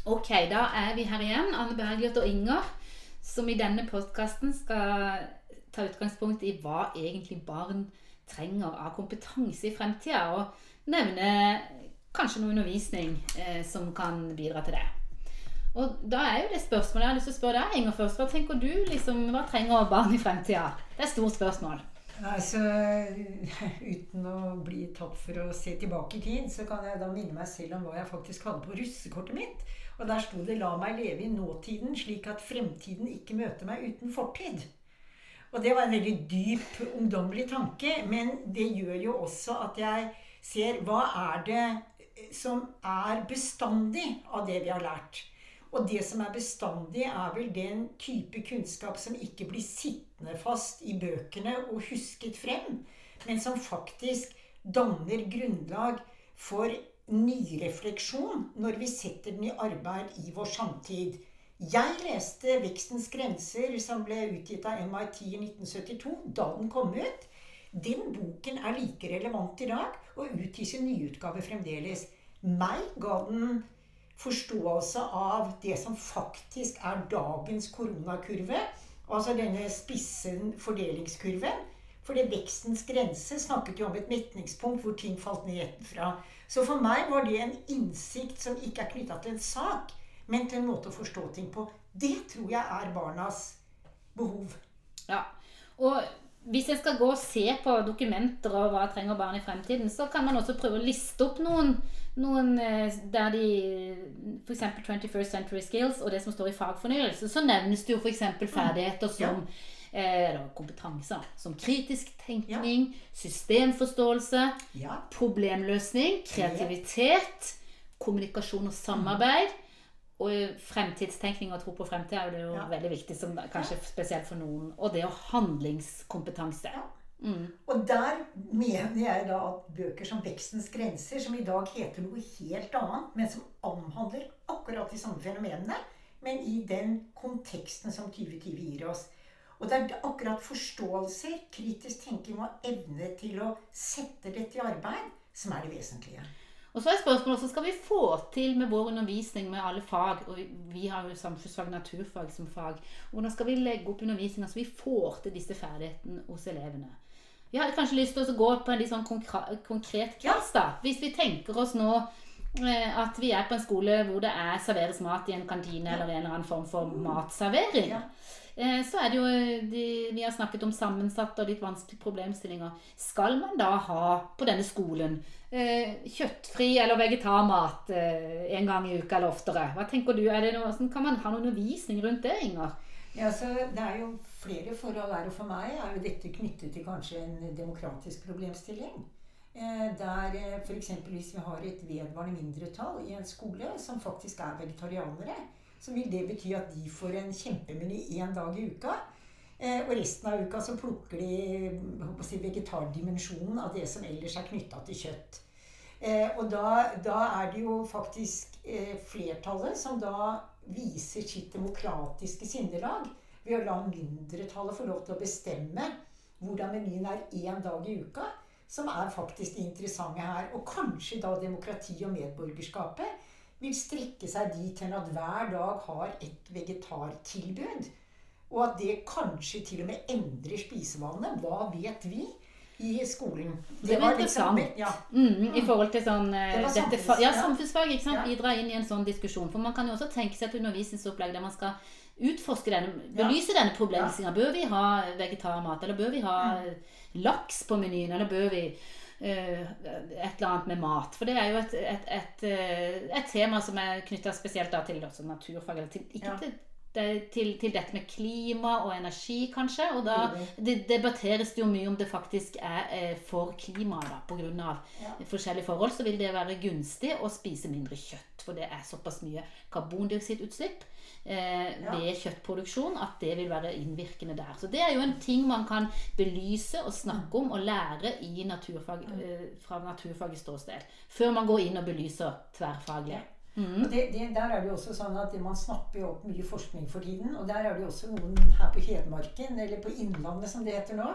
Ok, da vi her igjen, Anne Bergljot og Inger, som i denne podcasten skal ta utgangspunkt i hva egentlig barn trenger av kompetanse i fremtiden, og nevne kanskje noe undervisning som kan bidra til det. Og da jo det spørsmålet jeg har lyst til å spørre deg, Inger, først. Hva tenker du, hva trenger barn i fremtiden? Det et stort spørsmål. Altså, uten å bli tatt for å se tilbake i tid, så kan jeg da minne meg selv om hva jeg faktisk hadde på russekortet mitt. Og der stod det: la meg leve i nåtiden, slik at fremtiden ikke møter meg uten fortid. Og det var en veldig dyp, ungdommelig tanke, men det gjør jo også at jeg ser hva det som bestandig av det vi har lært. Og det som bestandig vel den type kunnskap som ikke blir sittende fast i bøkene og husket frem, men som faktisk danner grunnlag for nyrefleksjon når vi setter den i arbeid i vår samtid. Jeg leste Vekstens grenser, som ble utgitt av MIT i 1972, da den kom ut. Den boken like relevant i dag, og utgis i nyutgave fremdeles. Meg ga den forståelse av det som faktisk dagens koronakurve, altså denne spissen fordelingskurven. For det Vekstens grense snakket jo om et metningspunkt hvor ting falt ned fra. Så for meg var det en innsikt som ikke knyttet til en sak, men til en måte å forstå ting på. Det tror jeg barnas behov. Ja, og hvis jeg skal gå og se på dokumenter og hva trenger barn i fremtiden, så kan man også prøve å liste opp noen der de, for eksempel 21st Century Skills og det som står i fagfornyelse, så nevnes det jo for eksempel ferdigheter som kompetanse, som kritisk tenkning, systemforståelse, problemløsning, kreativitet, kommunikasjon og samarbeid, og fremtidstenkning og tro på fremtid det jo veldig viktig, som kanskje spesielt for noen, og det handlingskompetanse. Og der mener jeg da at bøker som Vekstens grenser, som i dag heter noe helt annet, men som omhandler akkurat de samme fenomenene, men i den konteksten som 2020 gir oss. Og det akkurat forståelser, kritisk tenking og evne til å sette dette i arbeid, som det vesentlige. Og så spørsmålet, så skal vi få til med vår undervisning med alle fag, og vi har jo samfunnsfag, naturfag som fag, hvordan skal vi legge opp undervisningen så vi får til disse ferdighetene hos elevene? Vi hadde kanskje lyst til å gå på en litt sånn konkret klasse da. Hvis vi tenker oss nå at vi på en skole hvor det serveres mat i en kantine eller en eller annen form for matservering, så det jo, vi har snakket om sammensatte og litt vanskelige problemstillinger. Skal man da ha på denne skolen kjøttfri eller vegetarmat en gang i uka eller oftere? Hva tenker du? Hvordan kan man ha noen undervisning rundt det, Inger? Ja, så det jo flere forhold og for meg jo dette knyttet til kanskje en demokratisk problemstilling. Der for eksempel hvis vi har et vedvarende mindretall i en skole som faktisk vegetarianere, så vil det bety at de får en kjempemeny en dag i uka, og resten av uka så plukker de vegetardimensjonen av det som ellers knyttet til kjøtt. Og da det jo faktisk flertallet som da viser sitt demokratiske sinnelag ved å la mindretallet få lov til å bestemme hvordan menyen en dag i uka, som faktisk det interessante her. Og kanskje da demokrati og medborgerskapet vil strekke seg dit til at hver dag har et vegetartilbud, og at det kanskje til og med endrer spisevanene. Hva vet vi? I skolen. Det var interessant. I forhold til sånn samfunnsfag, ikke sant? Bidra inn i en sånn diskusjon. For man kan jo også tenke seg et undervisningsopplegg der man skal utforske belyse denne problemstillingen. Bør vi ha vegetarmat, eller bør vi ha laks på menyen, eller bør vi et eller annet med mat? For det jo et tema som knyttet spesielt da til naturfag, eller til dette med klima og energi kanskje, og da det debatteres jo mye om det faktisk for klimaet da, på grunn av forskjellige forhold, så vil det være gunstig å spise mindre kjøtt, for det såpass mye karbondioksidutslipp ved kjøttproduksjon at det vil være innvirkende der. Så det jo en ting man kan belyse og snakke om og lære i naturfag, fra naturfagets ståsted, før man går inn og belyser tverrfaglig. Og der det jo også sånn at man snapper opp mye forskning for tiden, og der det jo også noen her på Hedmarken, eller på Innlandet som det heter nå,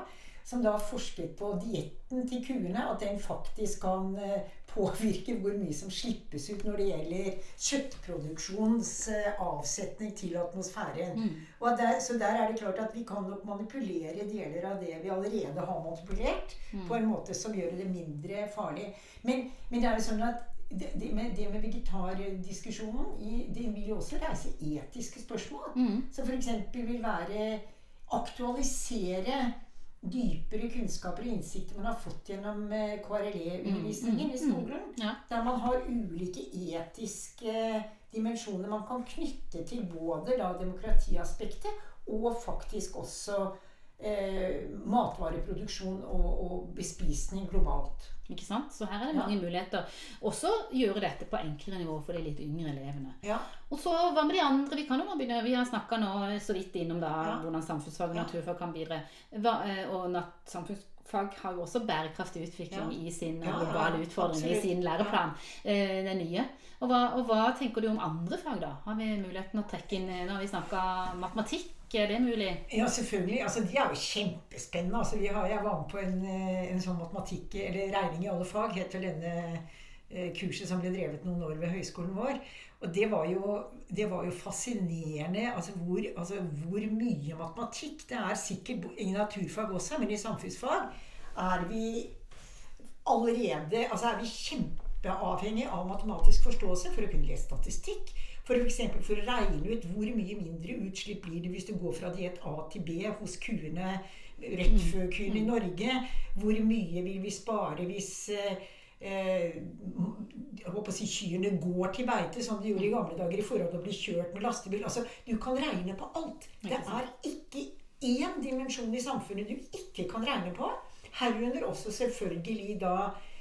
som da forsket på dietten til kuene, at den faktisk kan påvirke hvor mye som slippes ut når det gjelder kjøttproduksjons avsetning til atmosfæren. Så der er det klart at vi kan nok manipulere deler av det vi allerede har manipulert, på en måte som gjør det mindre farlig. Men det er jo sånn at det med vegetardiskusjonen, det vil jo også reise etiske spørsmål. Så for eksempel vil være aktualisere dypere kunnskaper og innsikter man har fått gjennom KRLE-undervisningen i skolen, der man har ulike etiske dimensjoner man kan knytte til både da demokratiaspektet og faktisk også matvareproduksjon og bespisning globalt. Ikke sant? Så her er det mange muligheter. Også gjøre dette på enklere nivå for de litt yngre elevene. Og så, hva med de andre? Vi kan jo nå begynne. Vi har snakket nå så vidt innom da, hvordan samfunnsfag og naturfag kan bidra. Og samfunnsfag har jo også bærekraftig utvikling i sin globale utfordring, i sin læreplan, det nye. Og hva tenker du om andre fag da? Har vi muligheten å trekke inn, når vi snakker matematikk? Er det mulig? Ja, selvfølgelig. Altså, de er jo kjempespennende. Altså, jeg var med på en sånn matematikk, eller regning i alle fag, heter denne kurset som ble drevet noen år ved høyskolen vår. Og det var jo fascinerende, hvor mye matematikk. Det er sikkert i naturfag også, men i samfunnsfag er vi allerede, er vi kjempeavhengige av matematisk forståelse for å kunne lese statistikk. For eksempel for å regne ut hvor mye mindre utslipp blir det hvis du går fra diett A til B hos kuene, rett før kuene i Norge. Hvor mye vil vi spare hvis kyrne går til beite, som de gjorde i gamle dager i forhold til å bli kjørt med lastebil. Altså, du kan regne på alt. Det er ikke én dimensjon i samfunnet du ikke kan regne på. Herunder også selvfølgelig da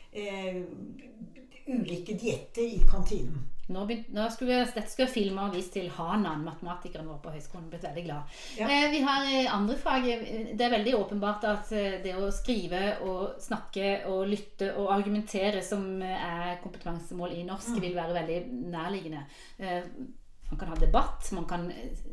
ulike dietter i kantinen. Dette skulle jeg filme og vise til Hanan, matematikeren vår på høyskolen, blitt veldig glad. Vi har andre fag. Det er veldig åpenbart at det å skrive og snakke og lytte og argumentere som er kompetansemål i norsk vil være veldig nærliggende. Man kan ha debatt, man kan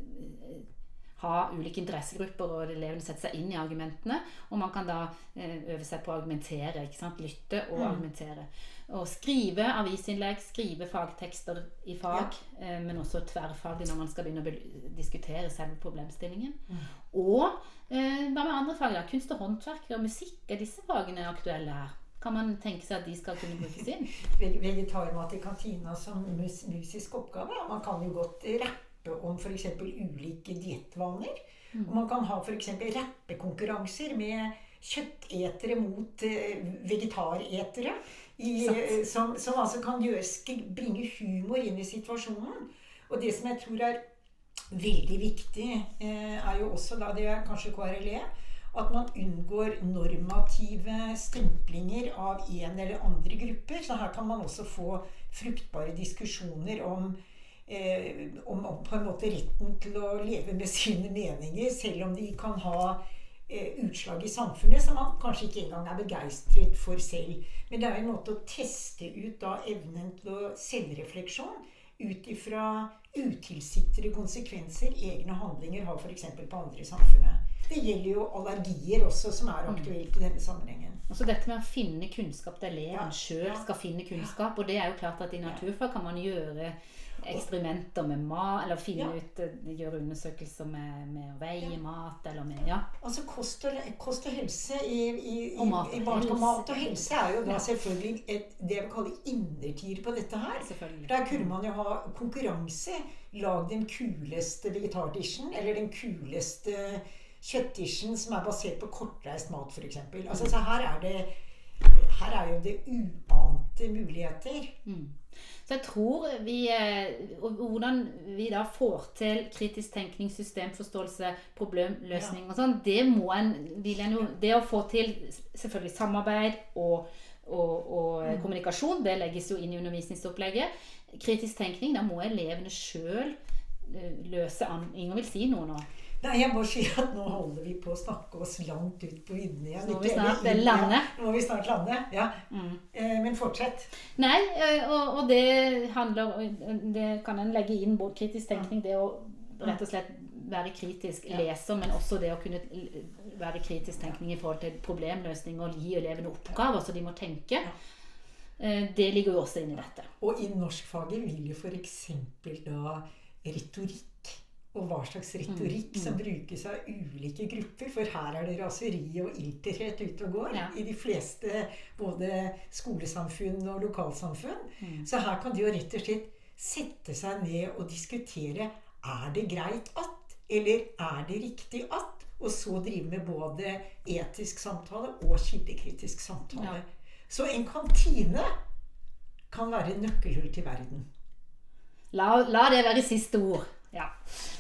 ha ulike interessegrupper og elevene setter seg inn i argumentene, og man kan da øve seg på å argumentere, ikke sant? Lytte og argumentere. Og skrive avisinnlegg, skrive fagtekster i fag, men også tverrfaglig når man skal begynne å diskutere selve problemstillingen. Og hva med andre fag da? Kunst og håndverk og musikk, er disse fagene aktuelle her? Kan man tenke seg at de skal kunne brukes inn? Vegetarmat i kantina som musisk oppgave, man kan jo godt rappe om for eksempel ulike diettvaner. Og man kan ha for eksempel rappekonkurranser med kjøttetere mot vegetaretere, som altså kan bringe humor inn i situasjonen. Og det som jeg tror er veldig viktig, er jo også da, det er kanskje KRLE, at man unngår normative stemplinger av en eller andre grupper. Så her kan man også få fruktbare diskusjoner om på en måte retten til å leve med sine meninger, selv om de kan ha utslag i samfunnet som man kanskje ikke engang er begeistret for selv. Men det er en måte å teste ut da evnen til å selvrefleksjon ut ifra utilsiktede konsekvenser egne handlinger har for eksempel på andre i samfunnet. Det gjelder jo allergier også som er aktuelt i denne sammenhengen. Altså dette med å finne kunnskap, det eleven selv skal finne kunnskap, og det er jo klart at i naturfag kan man gjøre eksperimenter med mat, eller finne ut, gjøre undersøkelser med å veie mat, eller med, Altså kost og helse i mat og helse er jo da selvfølgelig det vi kaller innertier på dette her. Der kunne man jo ha konkurranse, lag den kuleste vegetardishen, eller den kuleste kjøttdishen som er basert på kortreist mat, for eksempel. Altså, så her er jo det uante muligheter. Så jeg tror hvordan vi da får til kritisk tenkning, systemforståelse, problemløsning og sånn, det å få til selvfølgelig samarbeid og kommunikasjon, det legges jo inn i undervisningsopplegget. Kritisk tenkning, da må elevene selv løse an. Ingen vil si noe nå. Nei, jeg må si at nå holder vi på å snakke oss langt ut på vidden igjen. Nå må vi snart lande. Nå må vi snart lande, ja. Men fortsett. Nei, og det handler, det kan en legge inn både kritisk tenkning, det å rett og slett være kritisk leser, men også det å kunne være kritisk tenkning i forhold til problemløsning og gi elevene oppgaver så de må tenke. Det ligger jo også inn i dette. Og i norskfaget vil jo for eksempel da retorikk, og hva slags retorikk som brukes av ulike grupper, for her er det raseri og ilterhet ute og går i de fleste både skolesamfunn og lokalsamfunn. Så her kan de jo rett og slett sette seg ned og diskutere, er det greit at, eller er det riktig at, og så drive med både etisk samtale og kildekritisk samtale. Så en kantine kan være nøkkelhull til verden. La det være siste ord. Ja.